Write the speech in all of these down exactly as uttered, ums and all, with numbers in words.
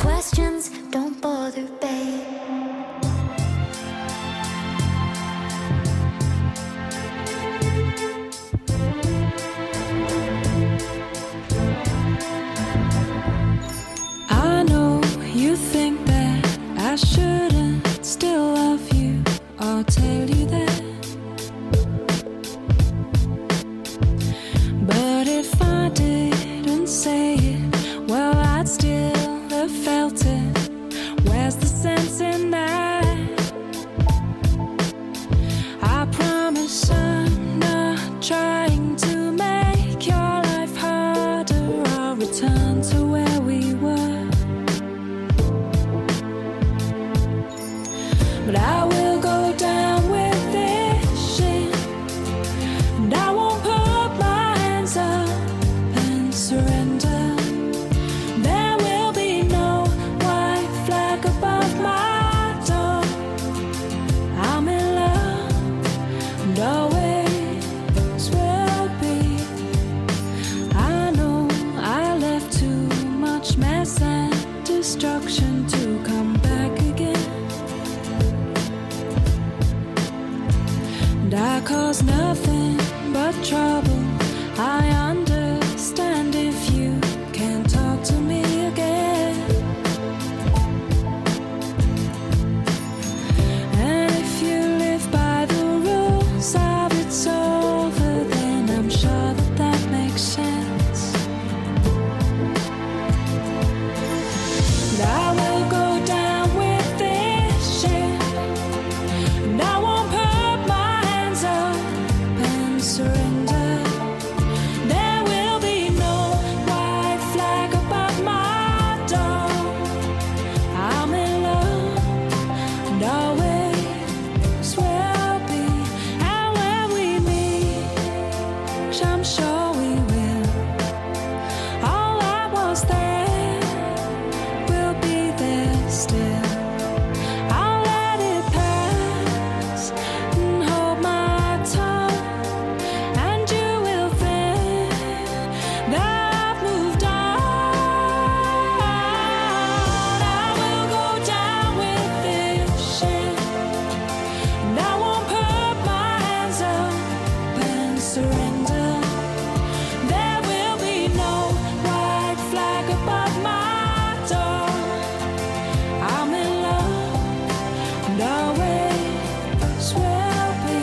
questions, don't bother, babe. I know you think that I shouldn't still love you or tell you that, but if I didn't say it, well, I'd still have felt it. Where's the sense in that? I promise I'm not trying to make your life harder. I'll return to where we were, but I will go down with this shit, and I won't put my hands up and surrender. There will be no white flag above my door. I'm in love and always will be. I know I left too much mess and destruction to come back again, and I caused nothing but trouble. I understand if you can't talk to me again, and if you live by the rules of it's over, then I'm sure that that makes sense. And I will go down with this shit, and I won't put my hands up and surrender. There will be no white flag above my door. I'm in love and always will be. And when we meet, 'cause I'm sure we will, all that was there will be there still. I'll let it pass and hold my tongue, and you will think that I've moved on. I will go down with this shit, and I won't put my hands up and surrender. There will be no white flag above my door. I'm in love and always will be.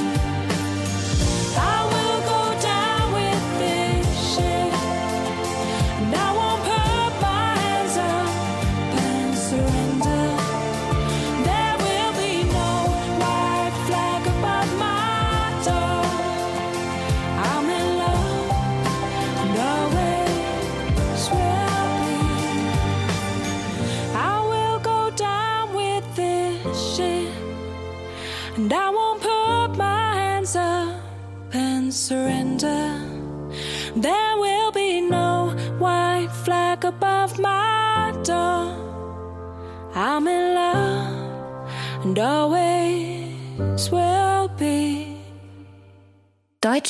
I will go down with this shit, and I won't put my hands up and surrender. There will be no white flag above my door. I'm in love and always will be. I will go down with this shit, and I won't put my hands up and surrender. There will be no white flag above my door. I'm in love and always will be.